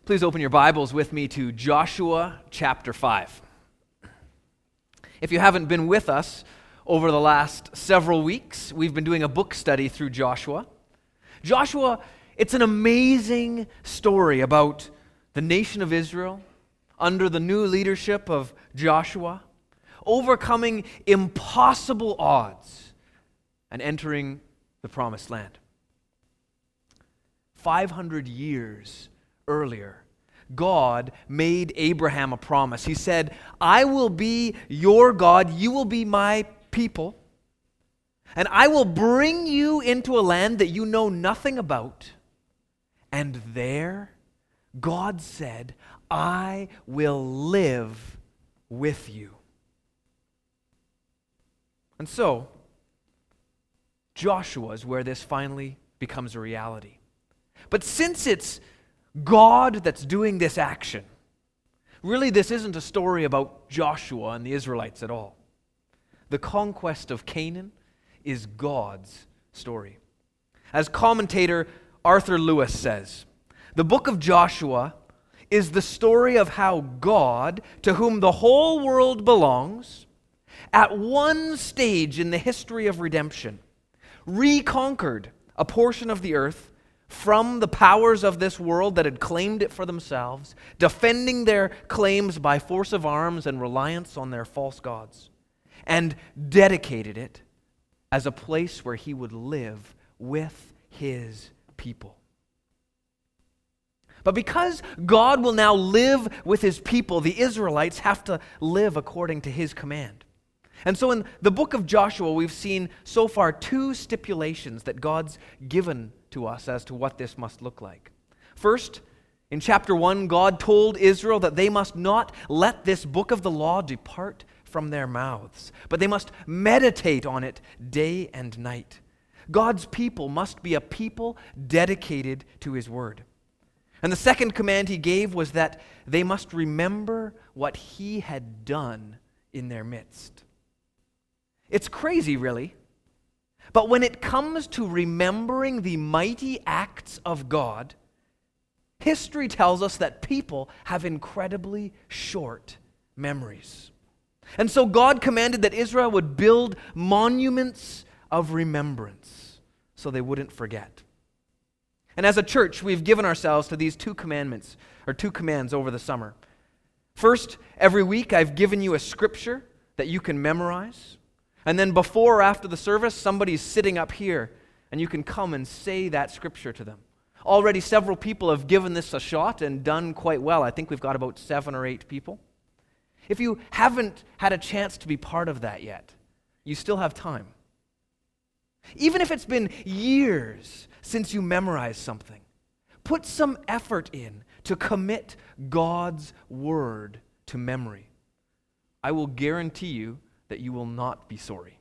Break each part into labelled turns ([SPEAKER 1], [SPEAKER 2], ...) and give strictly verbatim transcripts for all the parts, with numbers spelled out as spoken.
[SPEAKER 1] Please open your Bibles with me to Joshua chapter five. If you haven't been with us over the last several weeks, we've been doing a book study through Joshua. Joshua, it's an amazing story about the nation of Israel under the new leadership of Joshua, overcoming impossible odds and entering the promised land. five hundred years earlier, God made Abraham a promise. He said, I will be your God, you will be my people, and I will bring you into a land that you know nothing about. And there, God said, I will live with you. And so, Joshua is where this finally becomes a reality. But since it's God that's doing this action, really this isn't a story about Joshua and the Israelites at all. The conquest of Canaan is God's story. As commentator Arthur Lewis says, the book of Joshua is the story of how God, to whom the whole world belongs, at one stage in the history of redemption, reconquered a portion of the earth from the powers of this world that had claimed it for themselves, defending their claims by force of arms and reliance on their false gods, and dedicated it as a place where he would live with his people. But because God will now live with his people, the Israelites have to live according to his command. And so in the book of Joshua, we've seen so far two stipulations that God's given to us as to what this must look like. First, in chapter one, God told Israel that they must not let this book of the law depart from their mouths, but they must meditate on it day and night. God's people must be a people dedicated to his word. And the second command he gave was that they must remember what he had done in their midst. It's crazy, really. But when it comes to remembering the mighty acts of God, history tells us that people have incredibly short memories. And so God commanded that Israel would build monuments of remembrance so they wouldn't forget. And as a church, we've given ourselves to these two commandments, or two commands over the summer. First, every week I've given you a scripture that you can memorize. And then before or after the service, somebody's sitting up here, and you can come and say that scripture to them. Already several people have given this a shot and done quite well. I think we've got about seven or eight people. If you haven't had a chance to be part of that yet, you still have time. Even if it's been years since you memorized something, put some effort in to commit God's word to memory. I will guarantee you that you will not be sorry.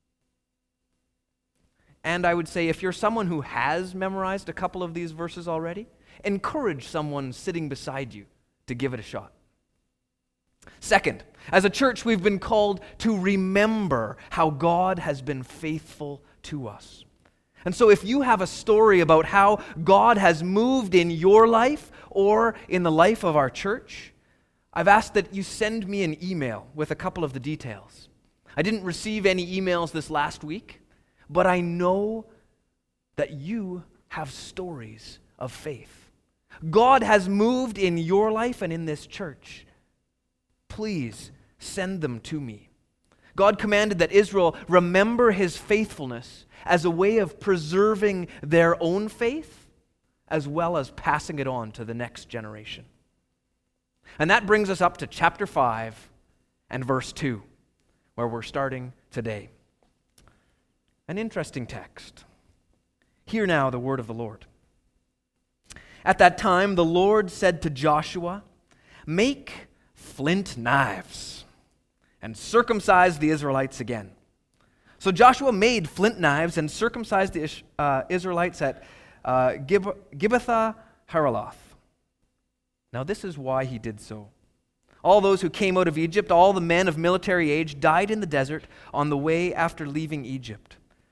[SPEAKER 1] And I would say if you're someone who has memorized a couple of these verses already, encourage someone sitting beside you to give it a shot. Second, as a church, we've been called to remember how God has been faithful to us. And so if you have a story about how God has moved in your life or in the life of our church, I've asked that you send me an email with a couple of the details. I didn't receive any emails this last week, but I know that you have stories of faith. God has moved in your life and in this church. Please send them to me. God commanded that Israel remember his faithfulness as a way of preserving their own faith as well as passing it on to the next generation. And that brings us up to chapter five and verse two, where we're starting today. An interesting text. Hear now the word of the Lord. At that time, the Lord said to Joshua, "Make flint knives and circumcise the Israelites again." So Joshua made flint knives and circumcised the uh, Israelites at uh, Gib- Gibbethah Haraloth. Now this is why he did so. All those who came out of Egypt, all the men of military age, died in the desert on the way after leaving Egypt.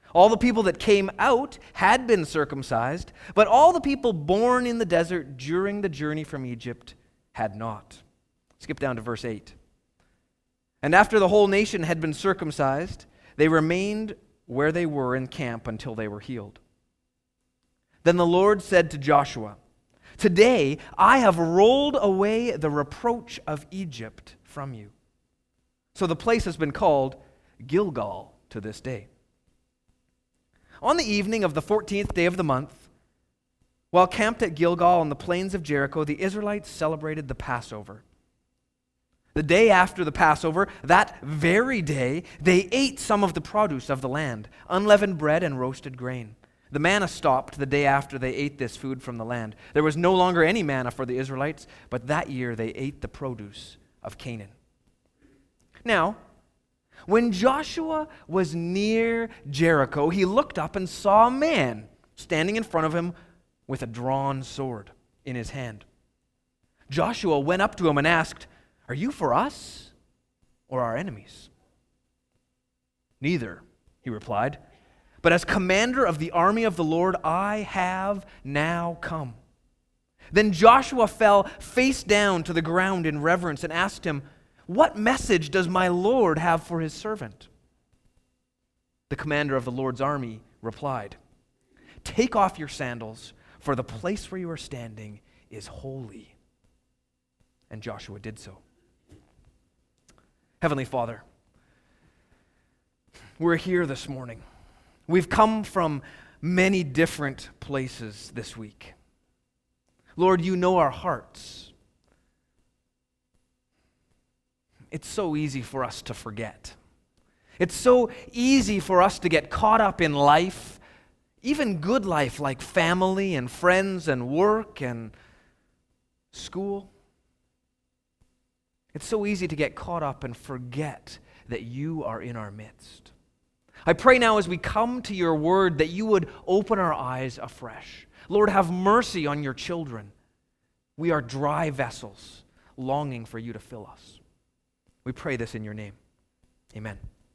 [SPEAKER 1] All the people that came out had been circumcised, but all the people born in the desert during the journey from Egypt had not. Skip down to verse eight. And after the whole nation had been circumcised, they remained where they were in camp until they were healed. Then the Lord said to Joshua, "Today I have rolled away the reproach of Egypt from you." So the place has been called Gilgal to this day. On the evening of the fourteenth day of the month, while camped at Gilgal on the plains of Jericho, the Israelites celebrated the Passover. The day after the Passover, that very day, they ate some of the produce of the land, unleavened bread and roasted grain. The manna stopped the day after they ate this food from the land. There was no longer any manna for the Israelites, but that year they ate the produce of Canaan. Now, when Joshua was near Jericho, he looked up and saw a man standing in front of him with a drawn sword in his hand. Joshua went up to him and asked, "Are you for us or our enemies?" "Neither," he replied, "but as commander of the army of the Lord, I have now come." Then Joshua fell face down to the ground in reverence and asked him, "What message does my Lord have for his servant?" The commander of the Lord's army replied, "Take off your sandals, for the place where you are standing is holy." And Joshua did so. Heavenly Father, we're here this morning. We've come from many different places this week. Lord, you know our hearts. It's so easy for us to forget. It's so easy for us to get caught up in life, even good life like family and friends and work and school. It's so easy to get caught up and forget that you are in our midst. I pray now as we come to your word that you would open our eyes afresh. Lord, have mercy on your children. We are dry vessels longing for you to fill us. We pray this in your name. Amen.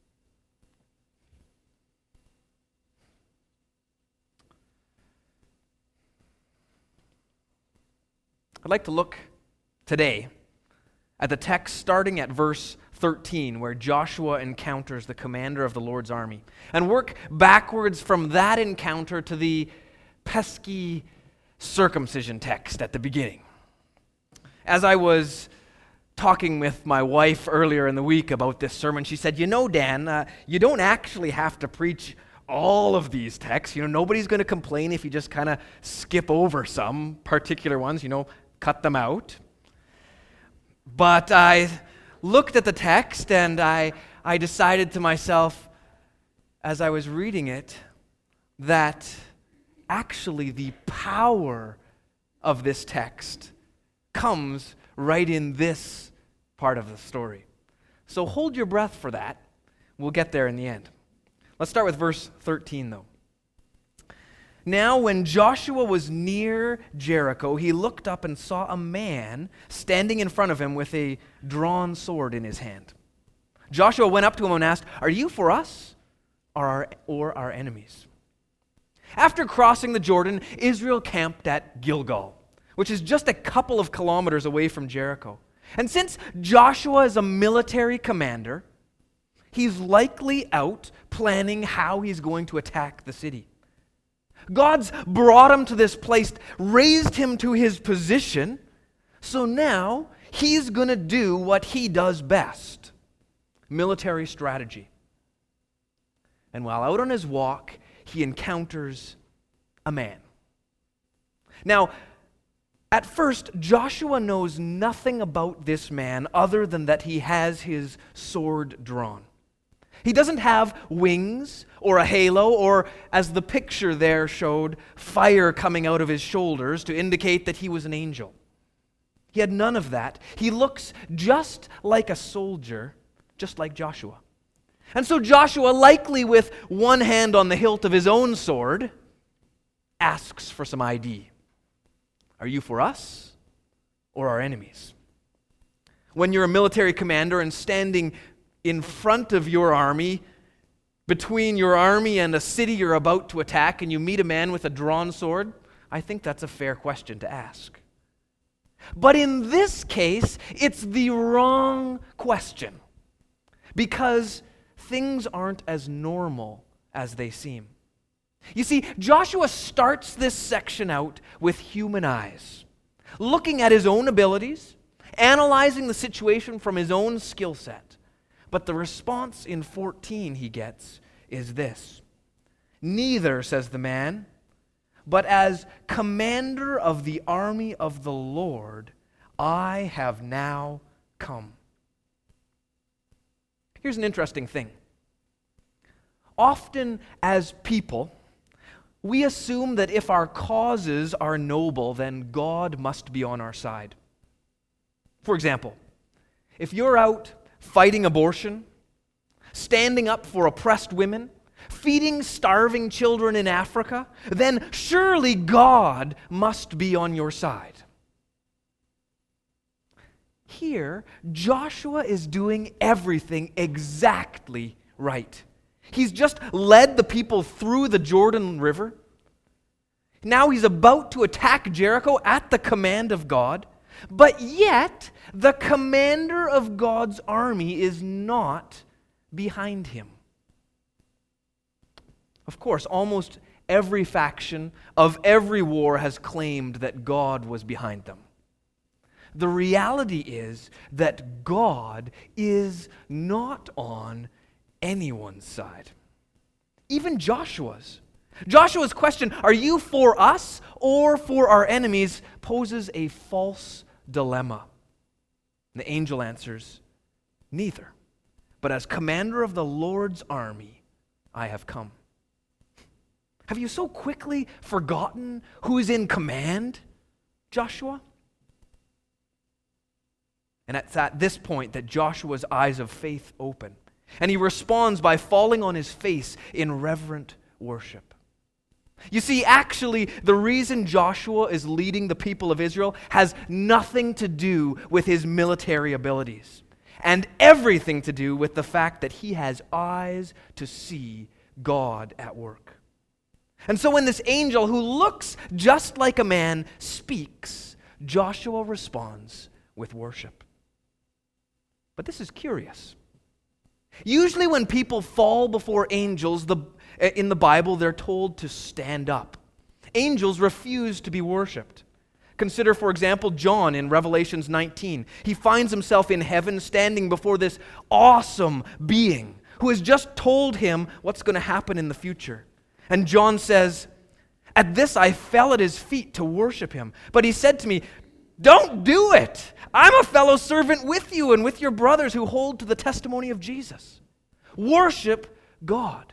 [SPEAKER 1] I'd like to look today at the text starting at verse thirteen, where Joshua encounters the commander of the Lord's army, and work backwards from that encounter to the pesky circumcision text at the beginning. As I was talking with my wife earlier in the week about this sermon, she said, "You know, Dan, uh, you don't actually have to preach all of these texts. You know, nobody's going to complain if you just kind of skip over some particular ones, you know, cut them out." But I looked at the text and I, I decided to myself, as I was reading it, that actually the power of this text comes right in this part of the story. So hold your breath for that. We'll get there in the end. Let's start with verse thirteen, though. Now, when Joshua was near Jericho, he looked up and saw a man standing in front of him with a drawn sword in his hand. Joshua went up to him and asked, "Are you for us or our, or our enemies?" After crossing the Jordan, Israel camped at Gilgal, which is just a couple of kilometers away from Jericho. And since Joshua is a military commander, he's likely out planning how he's going to attack the city. God's brought him to this place, raised him to his position, so now he's going to do what he does best: military strategy. And while out on his walk, he encounters a man. Now, at first, Joshua knows nothing about this man other than that he has his sword drawn. He doesn't have wings or a halo or, as the picture there showed, fire coming out of his shoulders to indicate that he was an angel. He had none of that. He looks just like a soldier, just like Joshua. And so Joshua, likely with one hand on the hilt of his own sword, asks for some I D. Are you for us or our enemies? When you're a military commander and standing in front of your army, between your army and a city you're about to attack, and you meet a man with a drawn sword? I think that's a fair question to ask. But in this case, it's the wrong question, because things aren't as normal as they seem. You see, Joshua starts this section out with human eyes, looking at his own abilities, analyzing the situation from his own skill set. But the response in fourteen he gets is this: "Neither," says the man, "but as commander of the army of the Lord, I have now come." Here's an interesting thing. Often as people, we assume that if our causes are noble, then God must be on our side. For example, if you're out fighting abortion, standing up for oppressed women, feeding starving children in Africa, then surely God must be on your side. Here, Joshua is doing everything exactly right. He's just led the people through the Jordan River. Now he's about to attack Jericho at the command of God, but yet the commander of God's army is not behind him. Of course, almost every faction of every war has claimed that God was behind them. The reality is that God is not on anyone's side, even Joshua's. Joshua's question, "Are you for us or for our enemies?" poses a false dilemma. And the angel answers, "Neither, but as commander of the Lord's army, I have come." Have you so quickly forgotten who is in command, Joshua? And it's at this point that Joshua's eyes of faith open, and he responds by falling on his face in reverent worship. You see, actually, the reason Joshua is leading the people of Israel has nothing to do with his military abilities, and everything to do with the fact that he has eyes to see God at work. And so when this angel, who looks just like a man, speaks, Joshua responds with worship. But this is curious. Usually when people fall before angels the, in the Bible, they're told to stand up. Angels refuse to be worshipped. Consider, for example, John in Revelations nineteen. He finds himself in heaven standing before this awesome being who has just told him what's going to happen in the future. And John says, "At this I fell at his feet to worship him. But he said to me, 'Don't do it. I'm a fellow servant with you and with your brothers who hold to the testimony of Jesus. Worship God.'"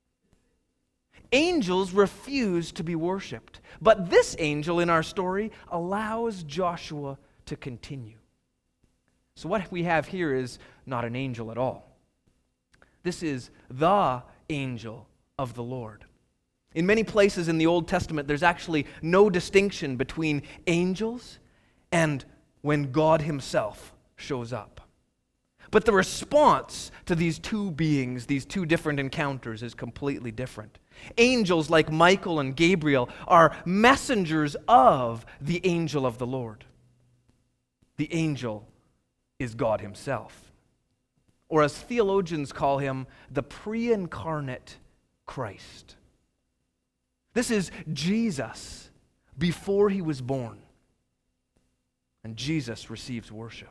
[SPEAKER 1] Angels refuse to be worshipped, but this angel in our story allows Joshua to continue. So what we have here is not an angel at all. This is the angel of the Lord. In many places in the Old Testament, there's actually no distinction between angels and when God himself shows up. But the response to these two beings, these two different encounters, is completely different. Angels like Michael and Gabriel are messengers of the angel of the Lord. The angel is God himself, or as theologians call him, the pre-incarnate Christ. This is Jesus before he was born. And Jesus receives worship.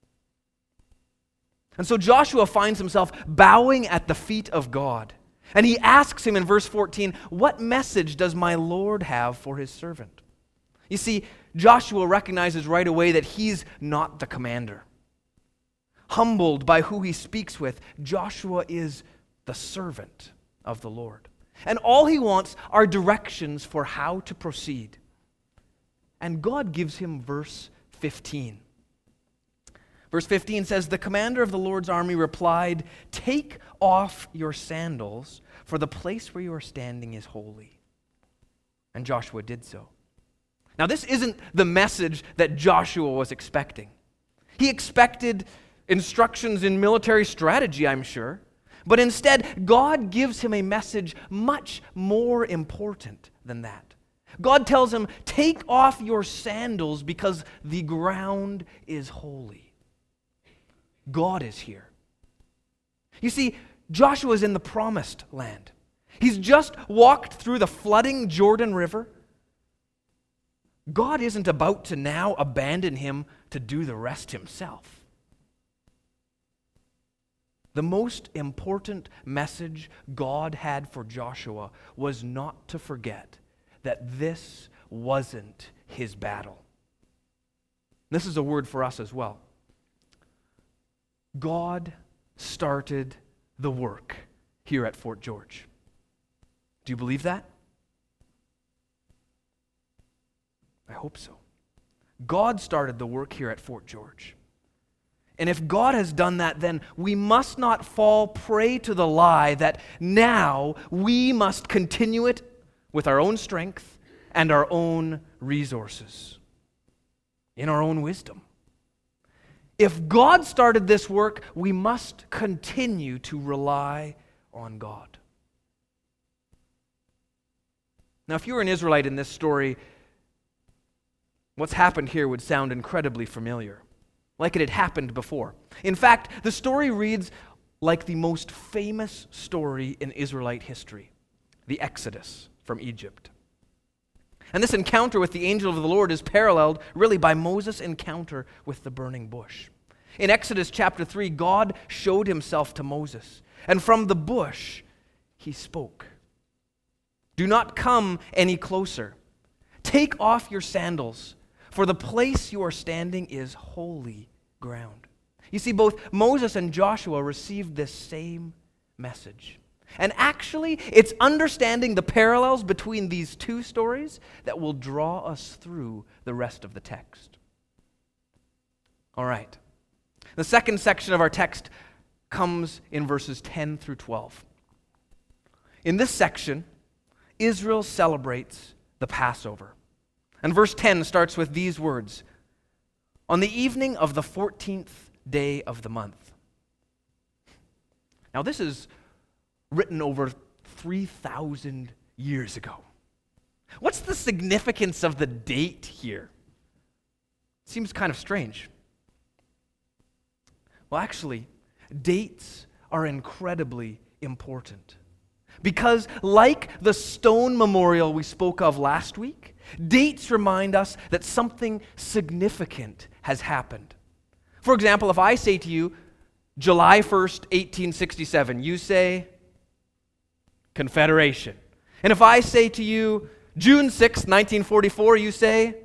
[SPEAKER 1] And so Joshua finds himself bowing at the feet of God. And he asks him in verse fourteen, "What message does my Lord have for his servant?" You see, Joshua recognizes right away that he's not the commander. Humbled by who he speaks with, Joshua is the servant of the Lord. And all he wants are directions for how to proceed. And God gives him verse fifteen. Verse fifteen says, "The commander of the Lord's army replied, 'Take off your sandals, for the place where you are standing is holy.' And Joshua did so." Now, this isn't the message that Joshua was expecting. He expected instructions in military strategy, I'm sure. But instead, God gives him a message much more important than that. God tells him, take off your sandals because the ground is holy. God is here. You see, Joshua is in the promised land. He's just walked through the flooding Jordan River. God isn't about to now abandon him to do the rest himself. The most important message God had for Joshua was not to forget that this wasn't his battle. This is a word for us as well. God started the work here at Fort George. Do you believe that? I hope so. God started the work here at Fort George. And if God has done that, then we must not fall prey to the lie that now we must continue it with our own strength and our own resources, in our own wisdom. If God started this work, we must continue to rely on God. Now, if you were an Israelite in this story, what's happened here would sound incredibly familiar, like it had happened before. In fact, the story reads like the most famous story in Israelite history, the Exodus from Egypt. And this encounter with the angel of the Lord is paralleled really by Moses' encounter with the burning bush. In Exodus chapter three, God showed himself to Moses, and from the bush he spoke. Do not come any closer. Take off your sandals, for the place you are standing is holy ground. You see, both Moses and Joshua received this same message. And actually, it's understanding the parallels between these two stories that will draw us through the rest of the text. All right. The second section of our text comes in verses ten through twelve. In this section, Israel celebrates the Passover. And verse ten starts with these words: on the evening of the fourteenth day of the month. Now, this is written over three thousand years ago. What's the significance of the date here? Seems kind of strange. Well, actually, dates are incredibly important. Because like the stone memorial we spoke of last week, dates remind us that something significant has happened. For example, if I say to you, July first, eighteen sixty-seven, you say, Confederation. And if I say to you, June sixth, nineteen forty-four, you say,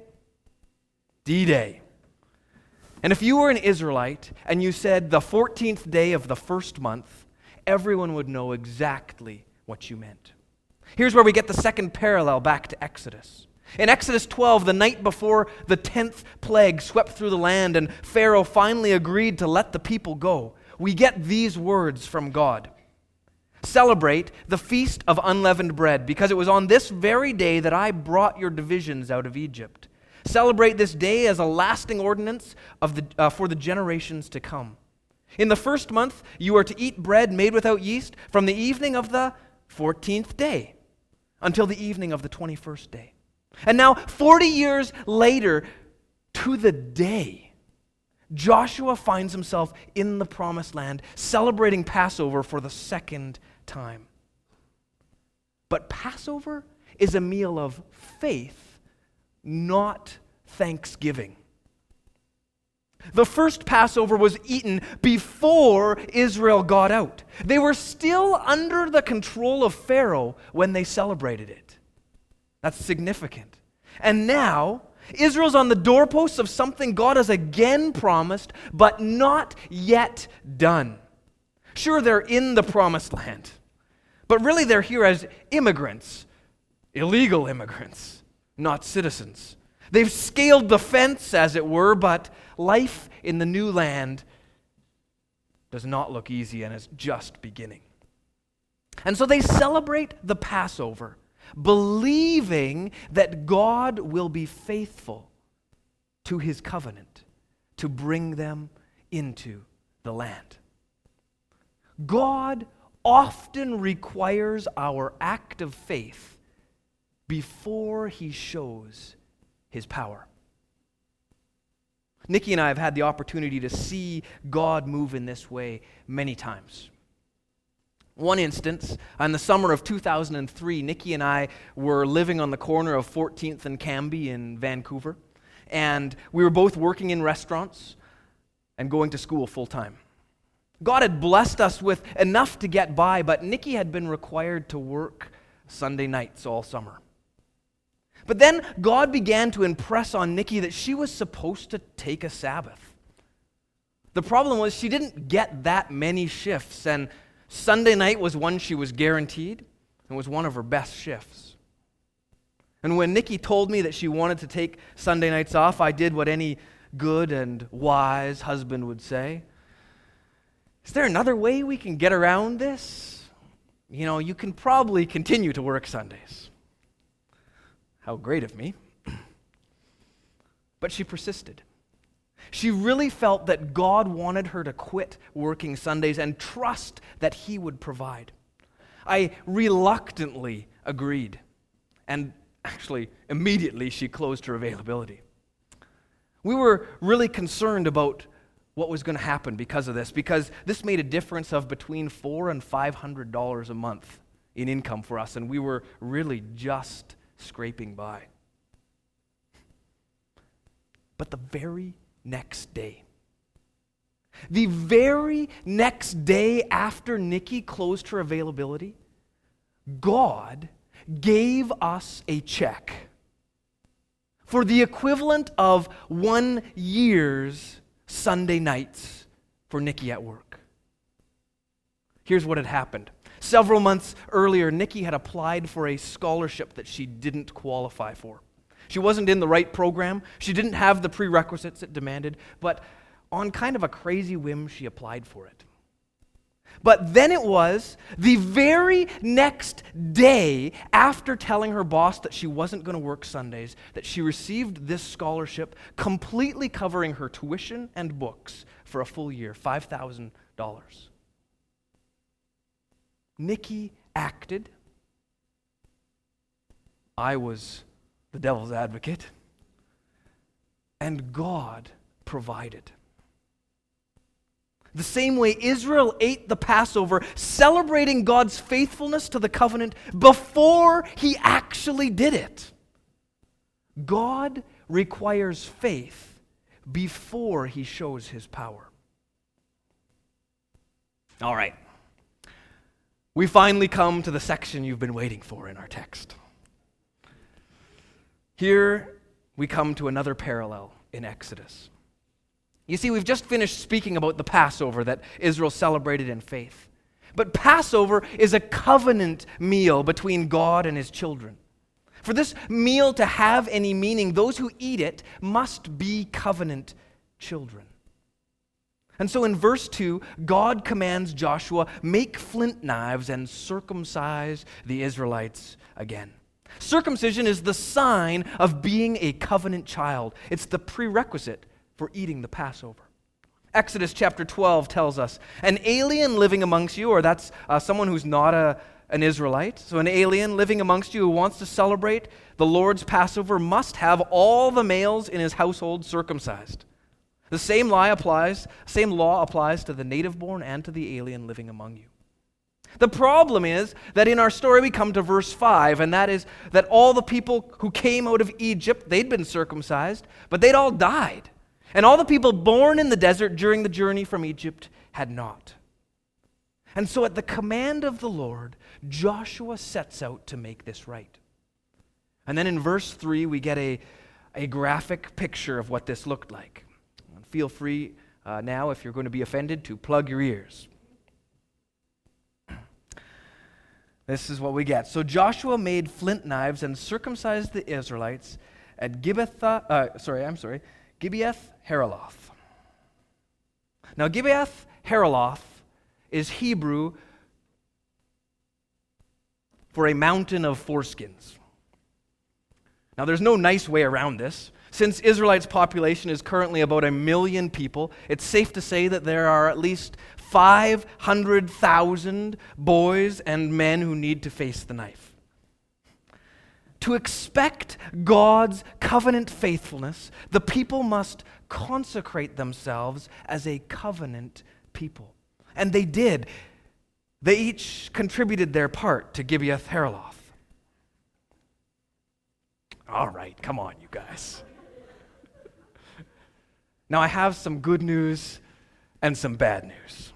[SPEAKER 1] D-Day. And if you were an Israelite and you said the fourteenth day of the first month, everyone would know exactly what you meant. Here's where we get the second parallel back to Exodus. In Exodus twelve, the night before the tenth plague swept through the land and Pharaoh finally agreed to let the people go, we get these words from God. Celebrate the feast of unleavened bread, because it was on this very day that I brought your divisions out of Egypt. Celebrate this day as a lasting ordinance of the, uh, for the generations to come. In the first month, you are to eat bread made without yeast from the evening of the fourteenth day until the evening of the twenty-first day. And now, forty years later, to the day, Joshua finds himself in the promised land, celebrating Passover for the second time. But Passover is a meal of faith, not thanksgiving. The first Passover was eaten before Israel got out. They were still under the control of Pharaoh when they celebrated it. That's significant. And now, Israel's on the doorposts of something God has again promised, but not yet done. Sure, they're in the promised land, but really they're here as immigrants, illegal immigrants, not citizens. They've scaled the fence, as it were, but life in the new land does not look easy and is just beginning. And so they celebrate the Passover, believing that God will be faithful to his covenant to bring them into the land. God often requires our act of faith before he shows his power. Nikki and I have had the opportunity to see God move in this way many times. One instance, in the summer of two thousand three, Nikki and I were living on the corner of fourteenth and Cambie in Vancouver, and we were both working in restaurants and going to school full-time. God had blessed us with enough to get by, but Nikki had been required to work Sunday nights all summer. But then God began to impress on Nikki that she was supposed to take a Sabbath. The problem was she didn't get that many shifts, and Sunday night was one she was guaranteed and was one of her best shifts. And when Nikki told me that she wanted to take Sunday nights off, I did what any good and wise husband would say. Is there another way we can get around this? You know, you can probably continue to work Sundays. How great of me. But she persisted. She really felt that God wanted her to quit working Sundays and trust that he would provide. I reluctantly agreed, and actually immediately she closed her availability. We were really concerned about what was going to happen because of this, because this made a difference of between four and five hundred dollars a month in income for us, and we were really just scraping by. But the very next day, the very next day after Nikki closed her availability, God gave us a check for the equivalent of one year's Sunday nights for Nikki at work. Here's what had happened. Several months earlier, Nikki had applied for a scholarship that she didn't qualify for. She wasn't in the right program. She didn't have the prerequisites it demanded, but on kind of a crazy whim, she applied for it. But then it was the very next day after telling her boss that she wasn't going to work Sundays that she received this scholarship completely covering her tuition and books for a full year, five thousand dollars. Nikki acted. I was the devil's advocate. And God provided. The same way Israel ate the Passover, celebrating God's faithfulness to the covenant before he actually did it. God requires faith before he shows his power. All right. We finally come to the section you've been waiting for in our text. Here we come to another parallel in Exodus. You see, we've just finished speaking about the Passover that Israel celebrated in faith. But Passover is a covenant meal between God and his children. For this meal to have any meaning, those who eat it must be covenant children. And so in verse two, God commands Joshua, make flint knives and circumcise the Israelites again. Circumcision is the sign of being a covenant child. It's the prerequisite for eating the Passover. Exodus chapter twelve tells us, an alien living amongst you, or that's uh, someone who's not a, an Israelite, so an alien living amongst you who wants to celebrate the Lord's Passover must have all the males in his household circumcised. The same law applies, same law applies to the native-born and to the alien living among you. The problem is that in our story we come to verse five, and that is that all the people who came out of Egypt, they'd been circumcised, but they'd all died. And all the people born in the desert during the journey from Egypt had not. And so at the command of the Lord, Joshua sets out to make this right. And then in verse three, we get a, a graphic picture of what this looked like. Feel free uh, now, if you're going to be offended, to plug your ears. This is what we get. So Joshua made flint knives and circumcised the Israelites at Gibeath, uh, sorry, I'm sorry, Gibeath Haraloth. Now Gibeath Haraloth is Hebrew for a mountain of foreskins. Now there's no nice way around this. Since Israelites' population is currently about a million people, it's safe to say that there are at least five hundred thousand boys and men who need to face the knife. To expect God's covenant faithfulness, the people must consecrate themselves as a covenant people. And they did. They each contributed their part to Gibeath Haaraloth. All right, come on, you guys. Now I have some good news and some bad news.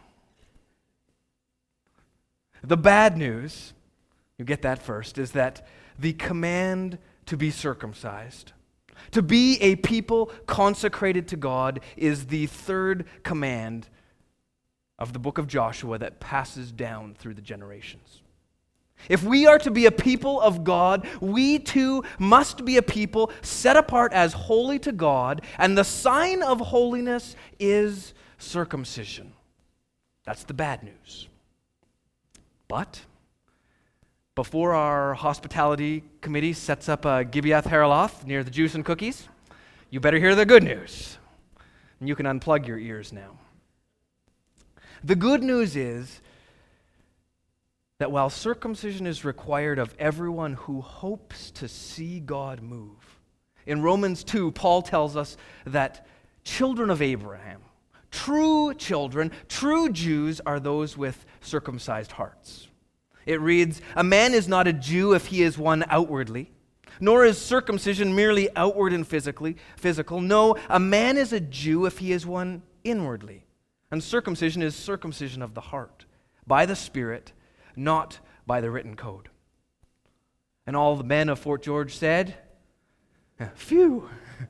[SPEAKER 1] The bad news, you get that first, is that the command to be circumcised, to be a people consecrated to God, is the third command of the book of Joshua that passes down through the generations. If we are to be a people of God, we too must be a people set apart as holy to God, and the sign of holiness is circumcision. That's the bad news. But before our hospitality committee sets up a Gibeath Haaraloth near the juice and cookies, you better hear the good news. And you can unplug your ears now. The good news is that while circumcision is required of everyone who hopes to see God move, in Romans two, Paul tells us that children of Abraham, true children, true Jews, are those with circumcised hearts. It reads, "A man is not a Jew if he is one outwardly, nor is circumcision merely outward and physically physical. No, a man is a Jew if he is one inwardly. And circumcision is circumcision of the heart, by the Spirit, not by the written code." And all the men of Fort George said, "Phew."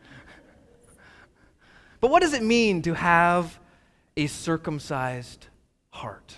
[SPEAKER 1] But what does it mean to have a circumcised heart?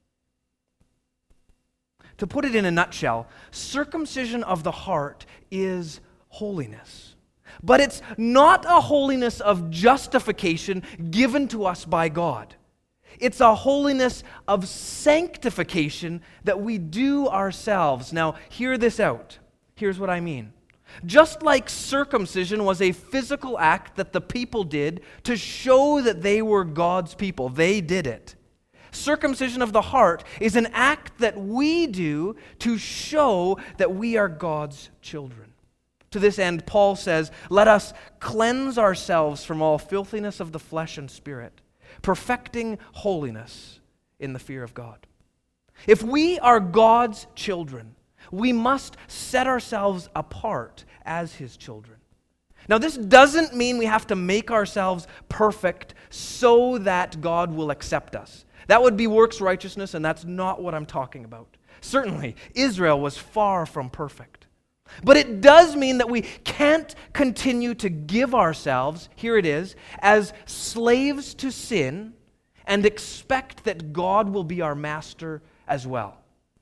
[SPEAKER 1] To put it in a nutshell, circumcision of the heart is holiness. But it's not a holiness of justification given to us by God. It's a holiness of sanctification that we do ourselves. Now, hear this out. Here's what I mean. Just like circumcision was a physical act that the people did to show that they were God's people, they did it. Circumcision of the heart is an act that we do to show that we are God's children. To this end, Paul says, "Let us cleanse ourselves from all filthiness of the flesh and spirit, perfecting holiness in the fear of God." If we are God's children, we must set ourselves apart as His children. Now, this doesn't mean we have to make ourselves perfect so that God will accept us. That would be works righteousness, and that's not what I'm talking about. Certainly, Israel was far from perfect. But it does mean that we can't continue to give ourselves, here it is, as slaves to sin and expect that God will be our master as well.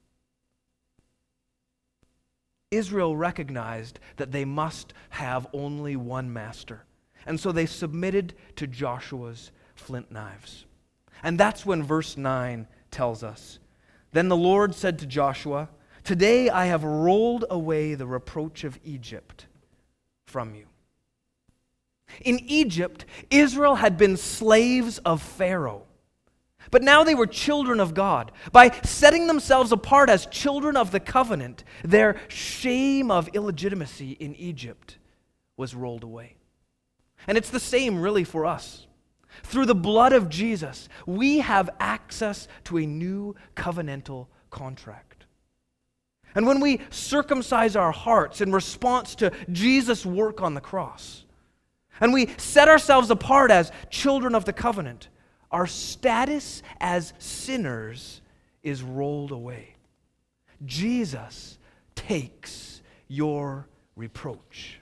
[SPEAKER 1] Israel recognized that they must have only one master, and so they submitted to Joshua's flint knives. And that's when verse nine tells us, "Then the Lord said to Joshua, 'Today I have rolled away the reproach of Egypt from you.'" In Egypt, Israel had been slaves of Pharaoh. But now they were children of God. By setting themselves apart as children of the covenant, their shame of illegitimacy in Egypt was rolled away. And it's the same really for us. Through the blood of Jesus, we have access to a new covenantal contract. And when we circumcise our hearts in response to Jesus' work on the cross, and we set ourselves apart as children of the covenant, our status as sinners is rolled away. Jesus takes your reproach.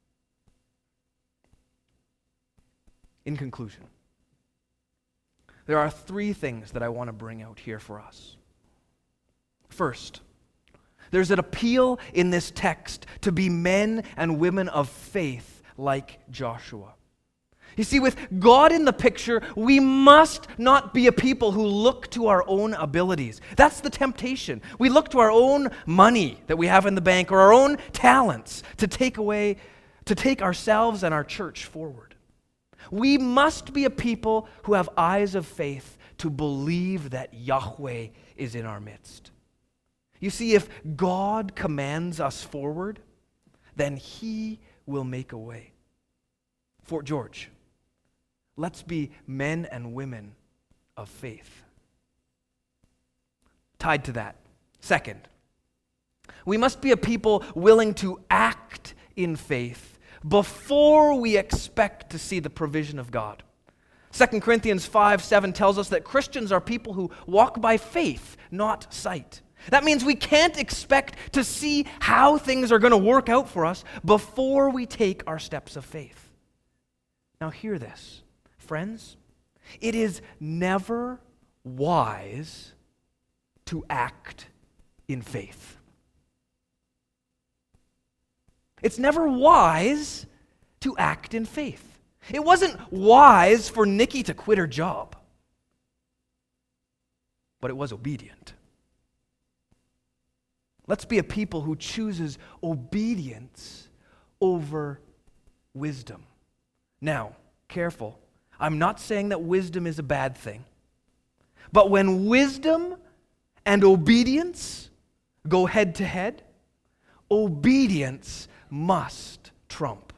[SPEAKER 1] In conclusion, there are three things that I want to bring out here for us. First, there's an appeal in this text to be men and women of faith like Joshua. You see, with God in the picture, we must not be a people who look to our own abilities. That's the temptation. We look to our own money that we have in the bank or our own talents to take away, to take ourselves and our church forward. We must be a people who have eyes of faith to believe that Yahweh is in our midst. You see, if God commands us forward, then He will make a way. Fort George, let's be men and women of faith. Tied to that, second, we must be a people willing to act in faith before we expect to see the provision of God. Second Corinthians five seven tells us that Christians are people who walk by faith, not sight. That means we can't expect to see how things are going to work out for us before we take our steps of faith. Now hear this, friends. It is never wise to act in faith. It's never wise to act in faith. It wasn't wise for Nikki to quit her job, but it was obedient. Let's be a people who chooses obedience over wisdom. Now, careful. I'm not saying that wisdom is a bad thing. But when wisdom and obedience go head to head, obedience must trump.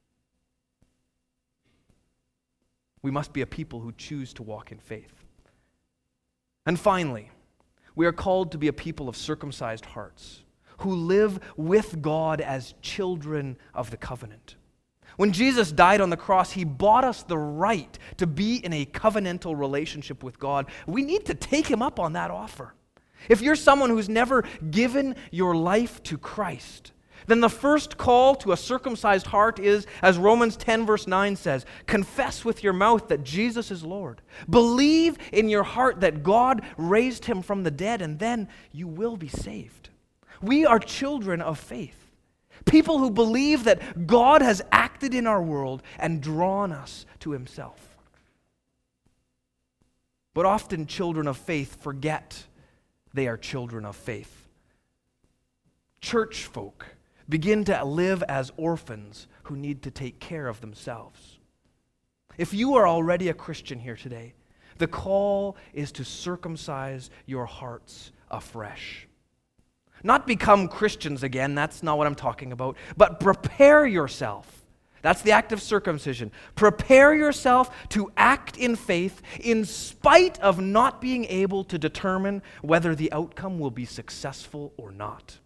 [SPEAKER 1] We must be a people who choose to walk in faith. And finally, we are called to be a people of circumcised hearts, who live with God as children of the covenant. When Jesus died on the cross, He bought us the right to be in a covenantal relationship with God. We need to take Him up on that offer. If you're someone who's never given your life to Christ, then the first call to a circumcised heart is, as Romans ten verse nine says, confess with your mouth that Jesus is Lord. Believe in your heart that God raised Him from the dead, and then you will be saved. We are children of faith. People who believe that God has acted in our world and drawn us to Himself. But often children of faith forget they are children of faith. Church folk begin to live as orphans who need to take care of themselves. If you are already a Christian here today, the call is to circumcise your hearts afresh. Not become Christians again, that's not what I'm talking about, but prepare yourself. That's the act of circumcision. Prepare yourself to act in faith in spite of not being able to determine whether the outcome will be successful or not.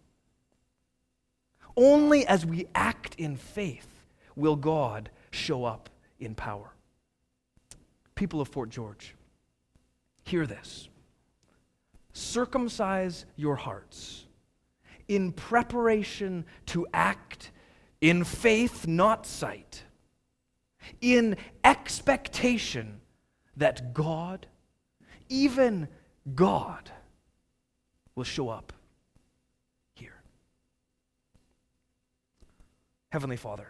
[SPEAKER 1] Only as we act in faith will God show up in power. People of Fort George, hear this. Circumcise your hearts in preparation to act in faith, not sight, in expectation that God, even God, will show up here. Heavenly Father,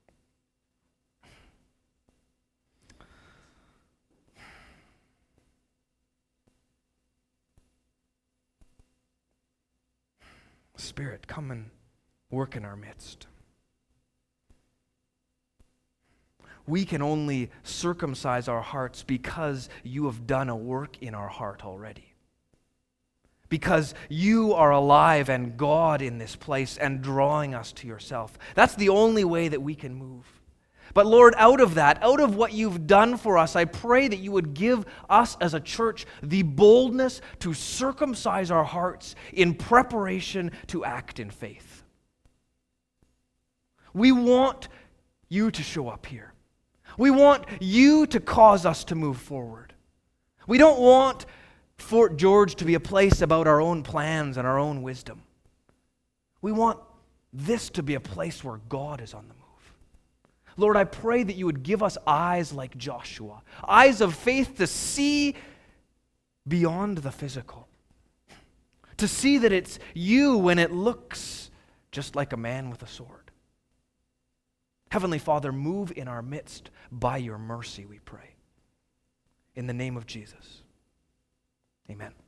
[SPEAKER 1] Spirit, come and work in our midst. We can only circumcise our hearts because you have done a work in our heart already. Because you are alive and God in this place and drawing us to yourself. That's the only way that we can move. But Lord, out of that, out of what you've done for us, I pray that you would give us as a church the boldness to circumcise our hearts in preparation to act in faith. We want you to show up here. We want you to cause us to move forward. We don't want Fort George to be a place about our own plans and our own wisdom. We want this to be a place where God is on the move. Lord, I pray that you would give us eyes like Joshua, eyes of faith to see beyond the physical, to see that it's you when it looks just like a man with a sword. Heavenly Father, move in our midst by your mercy, we pray. In the name of Jesus, amen.